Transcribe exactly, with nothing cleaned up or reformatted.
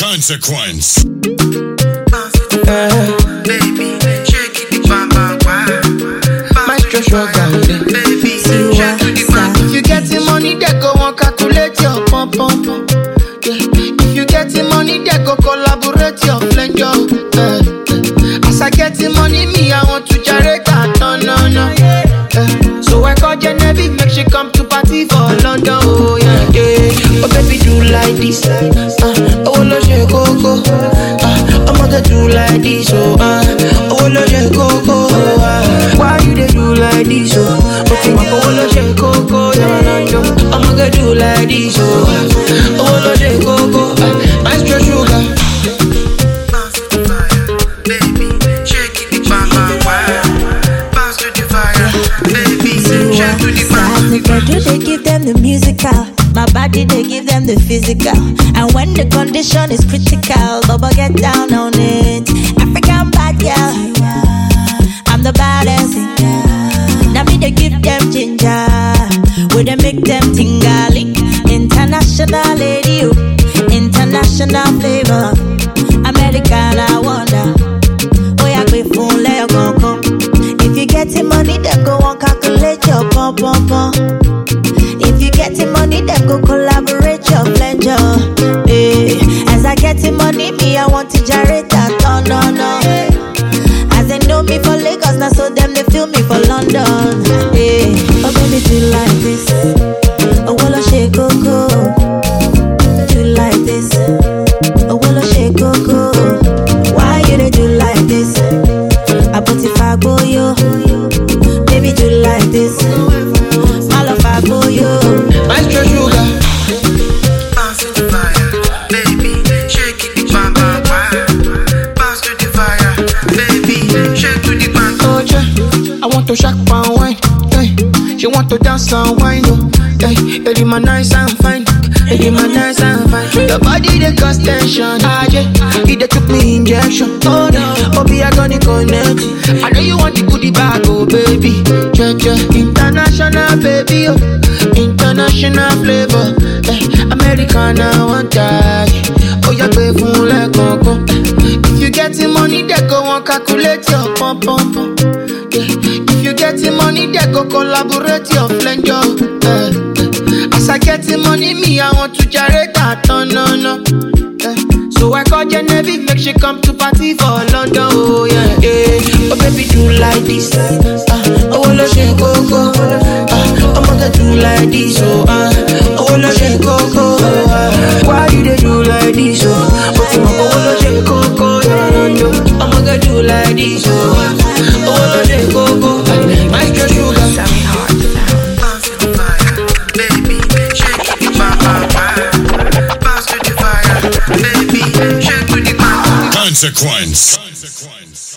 Consequence. Uh, baby, shake it, bam bam bam. Maestro sugar, baby, shake it, bam. If you get the money, they go and calculate your pump pump. Yeah. If you get the money, they go collaborate your flange. Uh, uh. As I get the money, me I want to generate that. No no no. Uh, so I call Genevieve, make she come to party for London. Oh yeah yeah. Oh baby, do like this. Uh, oh lo je coco. I'm gonna do like this, oh, uh, oh, lo je coco, uh, why you they do like this, oh, okay, oh, lo je coco, yeah, I'm gonna do like this, oh, uh, oh, lo je coco, uh, Maestro sugar. Bounce to the fire, baby, shake it, bam, bam, bam. Bounce to the fire, baby, shake to the ground. They give them the musical. My body, they give them the physical. And when the condition is critical, Bubba get down on it. African bad girl, I'm the baddest. Now me, they give them ginger. We they make them tingali. International lady, oh. International flavor. American, I wonder. Oh, yeah, we full let go, go. If you get the money, then go on calculate your pom pom pom. If you get the money, then go collaborate your pleasure. Hey. As I get the money, me, I want to generate that. Oh, no, no. As they know me for Lagos, now so them, they feel me for London. Hey. Oh, baby, do like this. Oh, well, I shake coco. Do like this. Oh, well, I shake coco. Why you they do like this? I put it for go, yo. Baby, do like this. Maestro sugar. Bounce to the fire, baby, shake it, bam bam bam. Bounce to the fire, baby, shake to the ground. Oh yeah, I want to shake pan wine. Hey, she want to dance and wine. Oh, hey, it my nice and fine. It my nice and fine. Your body they cause tension. Ah yeah, it they took me injection. Oh no, oh be I gonna connect. I know you want the goodie bag, oh baby. Yeah yeah, international baby, oh. International flavor, eh, American, I want that. Oh, yeah, pay for like coco. If you get the money, they go and calculate your pom pom pom. Yeah. If you get the money, they go collaborate your flange. Eh, eh. As I get the money, me, I want to generate that. No, no, no. Eh. So I call Genevieve, make she come to party for London. Oh, yeah, yeah. Oh, baby, do like this. Uh, oh, lo je coco. I'm gonna do like this, oh, uh, oh, lo je coco, uh, why you they do like this, oh, oh, lo je coco, yeah, I'm gonna do like this, oh, uh, oh, lo je coco, uh, Maestro sugar. Sammy Hart sound. Bounce to the fire, baby, shake it, bam, bam, bam. Bounce to the fire, baby, shake to the ground. Consequence. Consequence.